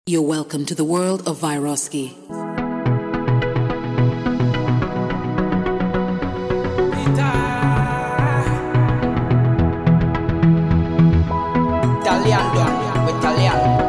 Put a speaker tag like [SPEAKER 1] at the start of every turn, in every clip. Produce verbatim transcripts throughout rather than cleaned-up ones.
[SPEAKER 1] You're welcome to the world of Vyroski.
[SPEAKER 2] Italiano with Italiano.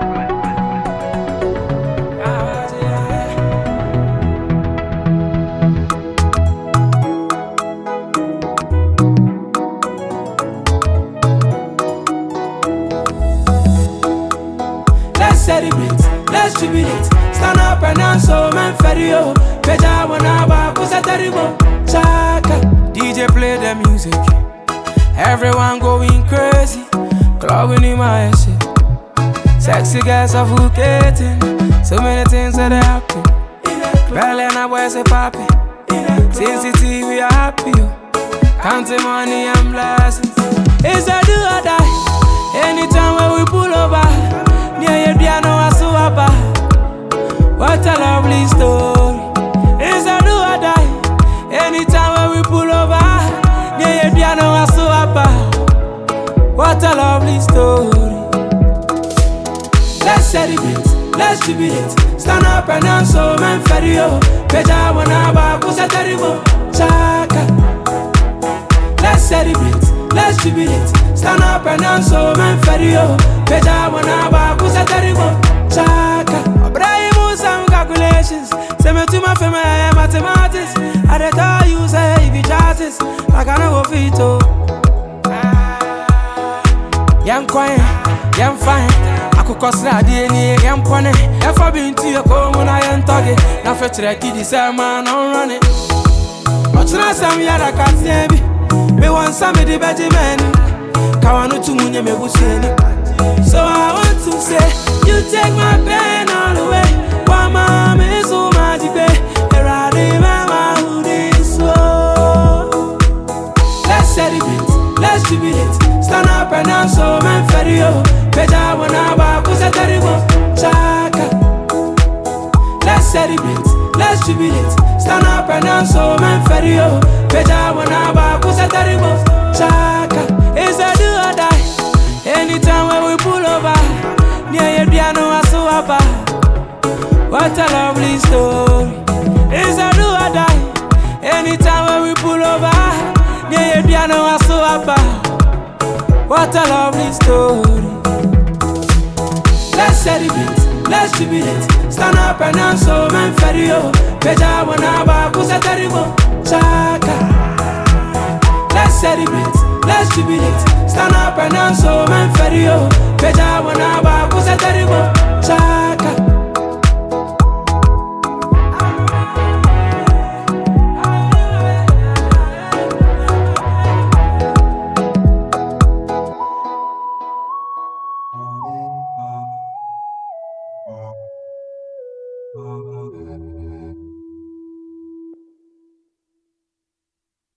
[SPEAKER 3] Let's celebrate, let's jubilate. Stand up and dance, so man, ferio. Peja wanaba, kusa terrible. Chaka, D J play the music. Everyone going crazy, clubbing in my shit. Sexy girls suffocating, so many things that are happy. Belly and I boys are poppy. T V we are happy. Counting money and blessings. It's a do or die. Anytime when we pull over, near your piano I so up. What a lovely story. It's a do or die. Anytime when we pull over, near your piano I so up. What a lovely story. Let's celebrate, let's jubilate. Stand up and dance, so man, ferio. Peja wanaba, kusa terrible. Chaka. Let's celebrate, let's jubilate. Stand up and dance, so man, ferio. Peja wanaba, kusa terrible. Chaka. Abraham, some calculations. Say me to my family, I am mathematics. I dey tell you, say, if you chances, like I know fito. Yam quiet, yam fine. Kukosra D N A, yam pone. If I been to your home when I am talking, now for tricky this man on running. But now some yada can't see me. Me want some of the Benjamin. Kawanu to munye me buseni. So I want to say, you take my pain all away. Why mama is so magic, babe? Erade mama who is so. Let's celebrate, let's jubilate. Stand up and dance, so man, ferio. Peja wanaba, kusa terrible. Chaka. Let's celebrate, let's jubilate. Stand up and dance, so man, ferio. Peja wanaba, kusa terrible. Chaka. It's a do or die. Anytime when we pull over, near your piano I so up. What a lovely story. It's a do or die. Anytime when we pull over, near your piano I so up. What a lovely story. Let's celebrate, let's jubilate. Stand up and dance, so man, ferio. Peja wanaba, kusa terrible. Chaka. Let's celebrate, let's jubilate. Stand up and dance, so man, ferio. Peja wanaba, kusa terrible. Chaka.
[SPEAKER 4] Oh,